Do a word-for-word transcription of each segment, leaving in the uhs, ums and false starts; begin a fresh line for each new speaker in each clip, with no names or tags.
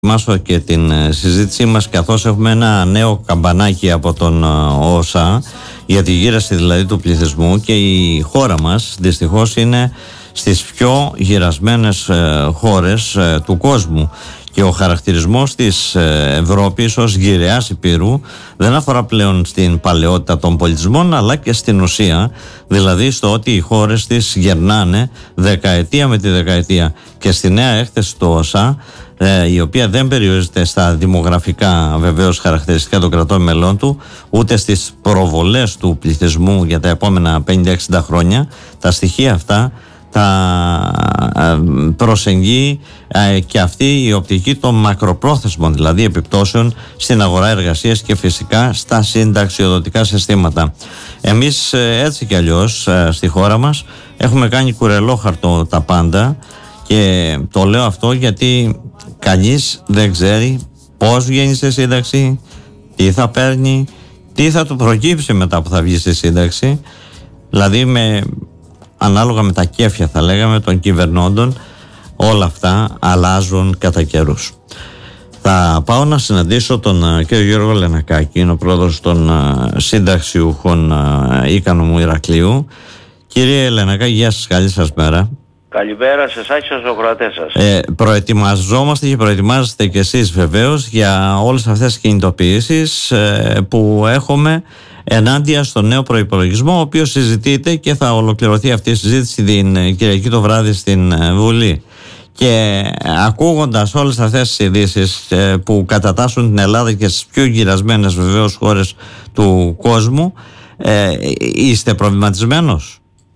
Μάσο και την συζήτησή μας, καθώς έχουμε ένα νέο καμπανάκι από τον ΟΣΑ για τη γύραση δηλαδή του πληθυσμού, και η χώρα μας δυστυχώς είναι στις πιο γυρασμένες χώρες του κόσμου, και ο χαρακτηρισμός της Ευρώπης ως γυραιάς υπήρου δεν αφορά πλέον στην παλαιότητα των πολιτισμών, αλλά και στην ουσία, δηλαδή στο ότι οι χώρες της γερνάνε δεκαετία με τη δεκαετία. Και στη νέα έκθεση του ΟΣΑ, η οποία δεν περιορίζεται στα δημογραφικά βεβαίως χαρακτηριστικά των κρατών μελών του, ούτε στις προβολές του πληθυσμού για τα επόμενα πενήντα εξήντα χρόνια, τα στοιχεία αυτά τα προσεγγεί και αυτή η οπτική των μακροπρόθεσμων δηλαδή επιπτώσεων στην αγορά εργασίας και φυσικά στα συνταξιοδοτικά συστήματα. Εμείς έτσι κι αλλιώς στη χώρα μας έχουμε κάνει κουρελόχαρτο τα πάντα, και το λέω αυτό γιατί κανείς δεν ξέρει πώς βγαίνει στη σύνταξη, τι θα παίρνει, τι θα του προκύψει μετά που θα βγει στη σύνταξη, δηλαδή με ανάλογα με τα κέφια θα λέγαμε των κυβερνώντων, όλα αυτά αλλάζουν κατά καιρούς. Θα πάω να συναντήσω τον κύριο Γιώργο Λενακάκη, είναι ο πρόεδρος των συνταξιούχων Ίκανου μου Ηρακλείου. Κύριε Λενακάκη, γεια σας, καλή σας μέρα.
Καλημέρα σε εσάς και στους ακροατές σας.
Ε, προετοιμαζόμαστε και προετοιμάζεστε και εσείς βεβαίως για όλες αυτές τις κινητοποιήσεις ε, που έχουμε ενάντια στο νέο προϋπολογισμό, ο οποίος συζητείται και θα ολοκληρωθεί αυτή η συζήτηση την Κυριακή το βράδυ στην Βουλή. Και ακούγοντας όλες αυτές τις ειδήσεις ε, που κατατάσσουν την Ελλάδα και στις πιο γυρασμένες βεβαίως χώρες του κόσμου, ε, είστε προβληματισμένος?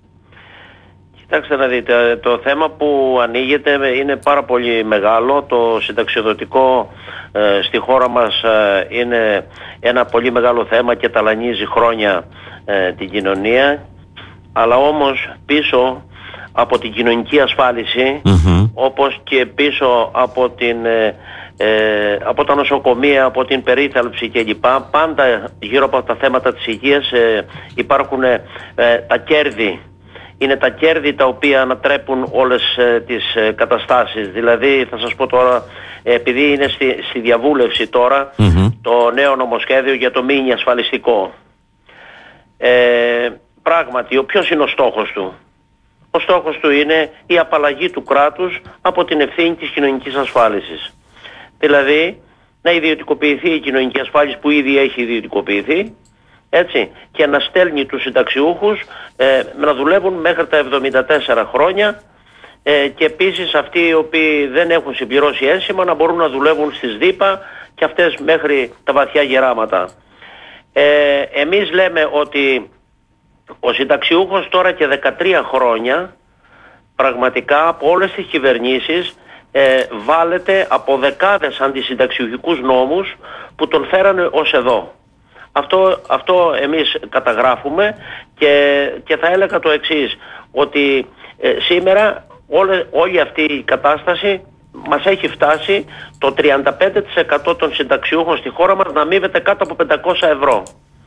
Κοιτάξτε να δείτε, το θέμα που ανοίγεται είναι πάρα πολύ μεγάλο. Το συνταξιοδοτικό ε, στη χώρα μας ε, είναι ένα πολύ μεγάλο θέμα και ταλανίζει χρόνια ε, την κοινωνία. Αλλά όμως πίσω από την κοινωνική ασφάλιση, mm-hmm. όπως και πίσω από, την, ε, ε, από τα νοσοκομεία, από την περίθαλψη κλπ, πάντα γύρω από τα θέματα της υγείας ε, υπάρχουν ε, τα κέρδη. Είναι τα κέρδη τα οποία ανατρέπουν όλες ε, τις ε, καταστάσεις. Δηλαδή θα σας πω τώρα, ε, επειδή είναι στη, στη διαβούλευση τώρα mm-hmm. το νέο νομοσχέδιο για το μίνι ασφαλιστικό. Ε, πράγματι, ο ποιος είναι ο στόχος του? Ο στόχος του είναι η απαλλαγή του κράτους από την ευθύνη της κοινωνικής ασφάλισης. Δηλαδή να ιδιωτικοποιηθεί η κοινωνική ασφάλιση που ήδη έχει ιδιωτικοποιηθεί, έτσι, και να στέλνει τους συνταξιούχους ε, να δουλεύουν μέχρι τα εβδομήντα τέσσερα χρόνια ε, και επίσης αυτοί οι οποίοι δεν έχουν συμπληρώσει ένσημα να μπορούν να δουλεύουν στις ΔΥΠΑ και αυτές μέχρι τα βαθιά γεράματα. Ε, εμείς λέμε ότι ο συνταξιούχος τώρα και δεκατρία χρόνια πραγματικά από όλες τις κυβερνήσεις ε, βάλεται από δεκάδες αντισυνταξιούχικους νόμους που τον φέρανε ως εδώ. Αυτό, αυτό εμείς καταγράφουμε και, και θα έλεγα το εξής, ότι ε, σήμερα όλη, όλη αυτή η κατάσταση μας έχει φτάσει το τριάντα πέντε τοις εκατό των συνταξιούχων στη χώρα μας να αμείβεται κάτω από πεντακόσια ευρώ.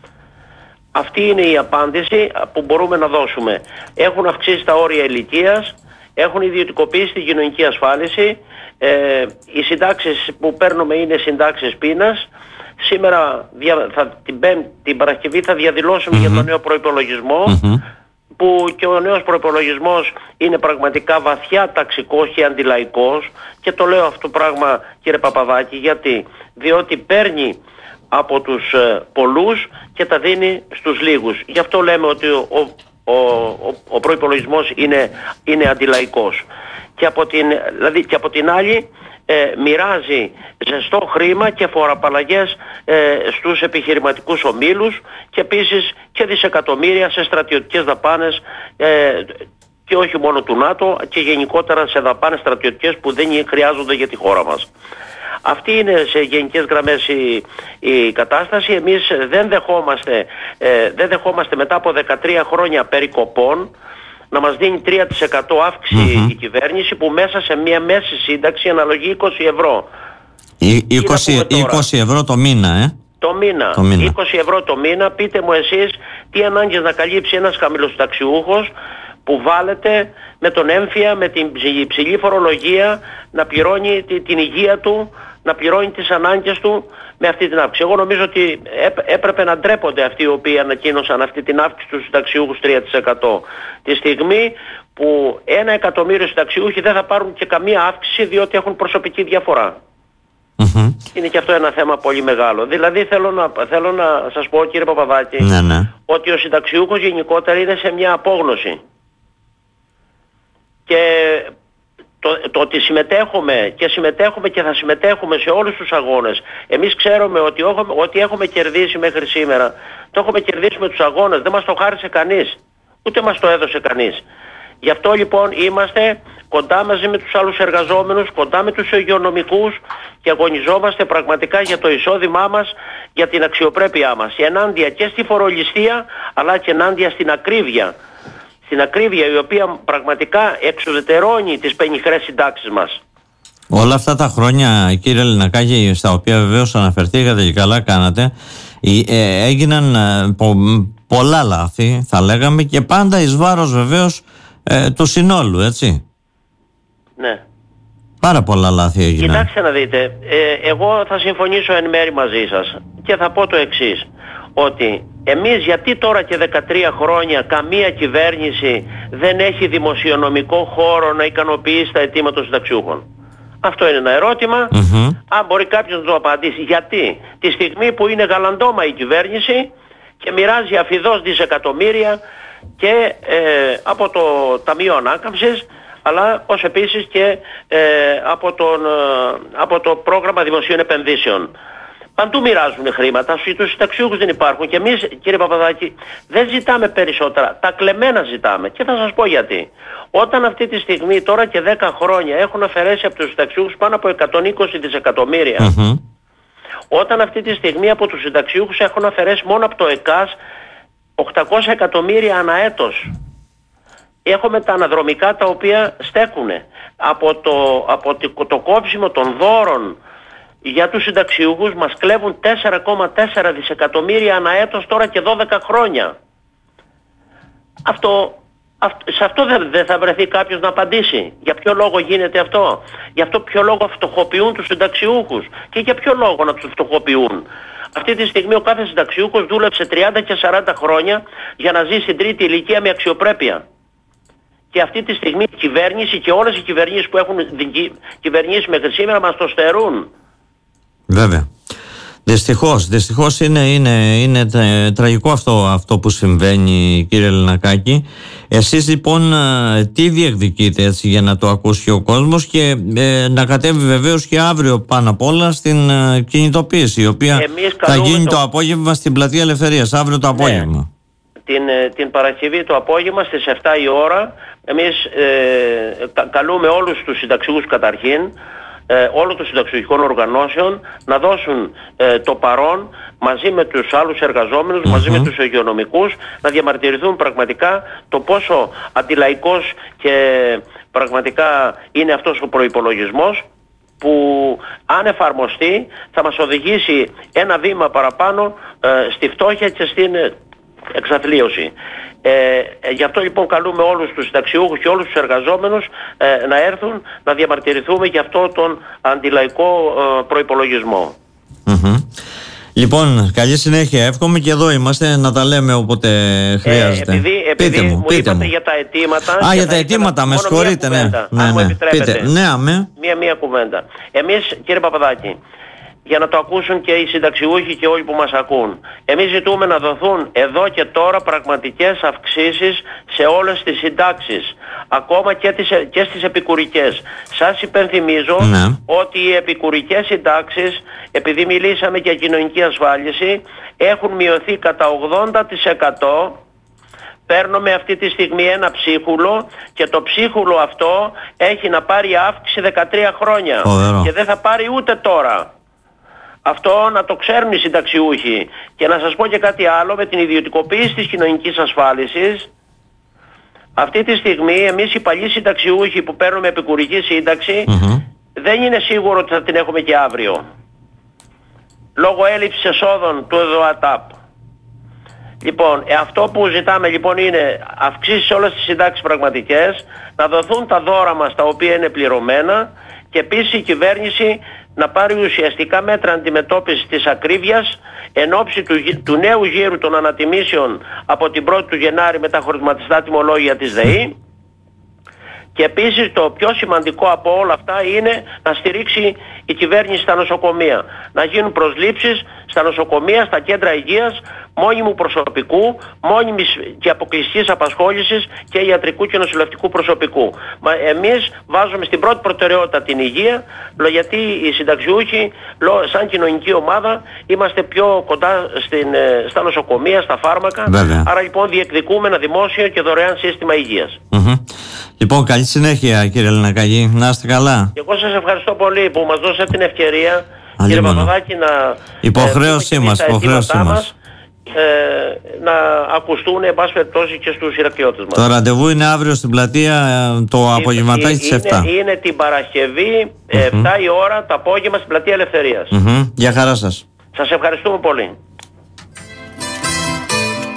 Αυτή είναι η απάντηση που μπορούμε να δώσουμε. Έχουν αυξήσει τα όρια ηλικίας, έχουν ιδιωτικοποιήσει την κοινωνική ασφάλιση, ε, οι συντάξεις που παίρνουμε είναι συντάξεις πείνας. Σήμερα θα, την, πέμπτη, την Παρασκευή θα διαδηλώσουμε mm-hmm. για τον νέο προϋπολογισμό mm-hmm. που και ο νέος προϋπολογισμός είναι πραγματικά βαθιά ταξικός και αντιλαϊκός, και το λέω αυτό πράγμα, κύριε Παπαδάκη, γιατί διότι παίρνει από τους ε, πολλούς και τα δίνει στους λίγους. Γι' αυτό λέμε ότι ο, ο, ο, ο προϋπολογισμός είναι, είναι αντιλαϊκός. Και από την, δηλαδή, και από την άλλη Ε, μοιράζει ζεστό χρήμα και φοροαπαλλαγές ε, στους επιχειρηματικούς ομίλους και επίσης και δισεκατομμύρια σε στρατιωτικές δαπάνες ε, και όχι μόνο του ΝΑΤΟ, και γενικότερα σε δαπάνες στρατιωτικές που δεν χρειάζονται για τη χώρα μας. Αυτή είναι σε γενικές γραμμές η, η κατάσταση. Εμείς δεν δεχόμαστε, ε, δεν δεχόμαστε μετά από δεκατρία χρόνια περικοπών να μας δίνει τρία τοις εκατό αύξηση mm-hmm. η κυβέρνηση, που μέσα σε μια μέση σύνταξη αναλογεί είκοσι ευρώ.
Ή, είκοσι, είκοσι ευρώ το μήνα, ε?
Το μήνα.
το μήνα.
είκοσι ευρώ το μήνα. Πείτε μου εσείς τι ανάγκες να καλύψει ένας χαμηλοσυνταξιούχος που βάλετε με τον έμφυα, με την υψηλή φορολογία, να πληρώνει την υγεία του να πληρώνει τις ανάγκες του με αυτή την αύξηση. Εγώ νομίζω ότι έπρεπε να ντρέπονται αυτοί οι οποίοι ανακοίνωσαν αυτή την αύξηση του συνταξιούχους τρία τοις εκατό. Τη στιγμή που ένα εκατομμύριο συνταξιούχοι δεν θα πάρουν και καμία αύξηση διότι έχουν προσωπική διαφορά. Mm-hmm. Είναι και αυτό ένα θέμα πολύ μεγάλο. Δηλαδή θέλω να, θέλω να σας πω, κύριε Παπαδάκη, ναι, ναι. ότι ο συνταξιούχος γενικότερα είναι σε μια απόγνωση. Και το, το ότι συμμετέχουμε και συμμετέχουμε και θα συμμετέχουμε σε όλους τους αγώνες. Εμείς ξέρουμε ότι ό,τι έχουμε κερδίσει μέχρι σήμερα, το έχουμε κερδίσει με τους αγώνες. Δεν μας το χάρισε κανείς. Ούτε μας το έδωσε κανείς. Γι' αυτό λοιπόν είμαστε κοντά μαζί με τους άλλους εργαζόμενους, κοντά με τους υγειονομικούς και αγωνιζόμαστε πραγματικά για το εισόδημά μας, για την αξιοπρέπειά μας. Ενάντια και στη φορολιστία, αλλά και ενάντια στην ακρίβεια. Στην ακρίβεια η οποία πραγματικά εξουδετερώνει τις πενιχρές συντάξεις μας.
Όλα αυτά τα χρόνια, κύριε Λινακάκη, στα οποία βεβαίως αναφερθήκατε και καλά κάνατε, ε, έγιναν ε, πο, πολλά λάθη, θα λέγαμε, και πάντα εις βάρος βεβαίως ε, του συνόλου, έτσι.
Ναι.
Πάρα πολλά λάθη έγιναν.
Κοιτάξτε να δείτε, ε, εγώ θα συμφωνήσω εν μέρη μαζί σας και θα πω το εξής, ότι εμείς γιατί τώρα και δεκατρία χρόνια καμία κυβέρνηση δεν έχει δημοσιονομικό χώρο να ικανοποιήσει τα αιτήματα των συνταξιούχων? Αυτό είναι ένα ερώτημα. Mm-hmm. Αν μπορεί κάποιος να το απαντήσει. Γιατί τη στιγμή που είναι γαλαντόμα η κυβέρνηση και μοιράζει αφιδώς δισεκατομμύρια και ε, από το Ταμείο Ανάκαμψης, αλλά ως επίσης και ε, από, τον, ε, από το πρόγραμμα δημοσίων επενδύσεων. Παντού μοιράζουν χρήματα, στους συνταξιούχους δεν υπάρχουν. Και εμείς, κύριε Παπαδάκη, δεν ζητάμε περισσότερα. Τα κλεμμένα ζητάμε. Και θα σας πω γιατί. Όταν αυτή τη στιγμή, τώρα και δέκα χρόνια, έχουν αφαιρέσει από τους συνταξιούχους πάνω από εκατόν είκοσι δισεκατομμύρια. Mm-hmm. Όταν αυτή τη στιγμή από τους συνταξιούχους έχουν αφαιρέσει μόνο από το ΕΚΑΣ οκτακόσια εκατομμύρια ανά έτος. Έχουμε τα αναδρομικά τα οποία στέκουνε. Από το, από το, το κόψιμο των δώρων για τους συνταξιούχους μας κλέβουν τέσσερα κόμμα τέσσερα δισεκατομμύρια ανά έτος τώρα και δώδεκα χρόνια. Αυτό, αυτό, σε αυτό δεν, δεν θα βρεθεί κάποιος να απαντήσει. Για ποιο λόγο γίνεται αυτό? Για αυτό ποιο λόγο φτωχοποιούν τους συνταξιούχους? Και για ποιο λόγο να τους φτωχοποιούν? Αυτή τη στιγμή ο κάθε συνταξιούχος δούλεψε τριάντα και σαράντα χρόνια για να ζει στην τρίτη ηλικία με αξιοπρέπεια. Και αυτή τη στιγμή η κυβέρνηση και όλες οι κυβερνήσεις που έχουν κυβερνήσει μέχρι σήμερα μας το στερούν.
Βέβαια. Δυστυχώς, δυστυχώς είναι, είναι, είναι τραγικό αυτό, αυτό που συμβαίνει, κύριε Λινακάκη. Εσείς λοιπόν τι διεκδικείτε, έτσι, για να το ακούσει ο κόσμος και ε, να κατέβει βεβαίως και αύριο πάνω απ' όλα στην ε, κινητοποίηση, η οποία θα γίνει το... το απόγευμα στην Πλατεία Ελευθερίας, αύριο το απόγευμα. Ναι.
Την, την Παρασκευή το απόγευμα στις επτά η ώρα εμείς ε, κα, καλούμε όλους τους συνταξιούχους καταρχήν, ε, όλων των συνταξιούχων οργανώσεων να δώσουν ε, το παρόν μαζί με τους άλλους εργαζόμενους, mm-hmm. μαζί με τους υγειονομικούς, να διαμαρτυρηθούν πραγματικά το πόσο αντιλαϊκός και πραγματικά είναι αυτός ο προϋπολογισμός, που αν εφαρμοστεί θα μας οδηγήσει ένα βήμα παραπάνω ε, στη φτώχεια και στην εξαθλίωση. Ε, ε, γι' αυτό λοιπόν καλούμε όλους τους συνταξιούχους και όλους τους εργαζόμενους ε, να έρθουν να διαμαρτυρηθούμε για αυτό τον αντιλαϊκό ε, προϋπολογισμό.
Mm-hmm. Λοιπόν, καλή συνέχεια. Εύχομαι και εδώ είμαστε να τα λέμε όποτε χρειάζεται.
Ε, επειδή επειδή
πείτε μου,
μου
πείτε
είπατε
μου.
για τα αιτήματα...
Α, για τα αιτήματα, με συγχωρείτε, ναι.
Κουβέντα,
ναι,
αν
ναι.
μου επιτρέπετε.
Πείτε. Ναι, αμέ.
Μία-μία κουβέντα. Εμείς, κύριε Παπαδάκη, για να το ακούσουν και οι συνταξιούχοι και όλοι που μας ακούν, εμείς ζητούμε να δοθούν εδώ και τώρα πραγματικές αυξήσεις σε όλες τις συντάξεις, ακόμα και, τις, και στις επικουρικές. Σας υπενθυμίζω ναι. ότι οι επικουρικές συντάξεις, επειδή μιλήσαμε για κοινωνική ασφάλιση, έχουν μειωθεί κατά ογδόντα τοις εκατό. Παίρνουμε αυτή τη στιγμή ένα ψίχουλο και το ψίχουλο αυτό έχει να πάρει αύξηση δεκατρία χρόνια. Φοβερό. Και δεν θα πάρει ούτε τώρα. Αυτό να το ξέρουν οι συνταξιούχοι. Και να σας πω και κάτι άλλο, με την ιδιωτικοποίηση της κοινωνικής ασφάλισης, αυτή τη στιγμή εμείς οι παλιοί συνταξιούχοι που παίρνουμε επικουρική σύνταξη, mm-hmm. δεν είναι σίγουρο ότι θα την έχουμε και αύριο. Λόγω έλλειψης εσόδων του ΕΔΟΑΤΑΠ. Λοιπόν, αυτό που ζητάμε λοιπόν είναι αυξήσεις σε όλες τις συντάξεις πραγματικές, να δοθούν τα δώρα μας τα οποία είναι πληρωμένα και επίσης η κυβέρνηση να πάρει ουσιαστικά μέτρα αντιμετώπισης της ακρίβειας εν ώψη του, του νέου γύρου των ανατιμήσεων από την πρώτη του Γενάρη με τα χωρισματιστά τιμολόγια της ΔΕΗ. Και επίσης το πιο σημαντικό από όλα αυτά είναι να στηρίξει η κυβέρνηση στα νοσοκομεία. Να γίνουν προσλήψεις στα νοσοκομεία, στα κέντρα υγείας, μόνιμου προσωπικού, μόνιμης και αποκλειστικής απασχόλησης και ιατρικού και νοσηλευτικού προσωπικού. Μα εμείς βάζουμε στην πρώτη προτεραιότητα την υγεία, γιατί οι συνταξιούχοι σαν κοινωνική ομάδα είμαστε πιο κοντά στην, στα νοσοκομεία, στα φάρμακα.
Βέβαια.
Άρα λοιπόν διεκδικούμε ένα δημόσιο και δωρεάν σύστημα υγείας.
Mm-hmm. Λοιπόν, καλή συνέχεια κύριε Λενακαγή, να είστε καλά.
Και εγώ σας ευχαριστώ πολύ που μας δώσατε την ευκαιρία, κύριε Παπαδάκη, να
υποχρέωσή ε, μας, υποχρέωσή μας. μας
ε, να ακουστούν εν πάση περιπτώσει και στους Ηρακλειώτες μας.
Το ραντεβού είναι αύριο στην πλατεία το απογευματάκι στις επτά.
Είναι, είναι την Παρασκευή mm-hmm. επτά η ώρα το απόγευμα στην Πλατεία Ελευθερίας.
Mm-hmm. Γεια χαρά σας.
Σας ευχαριστούμε πολύ.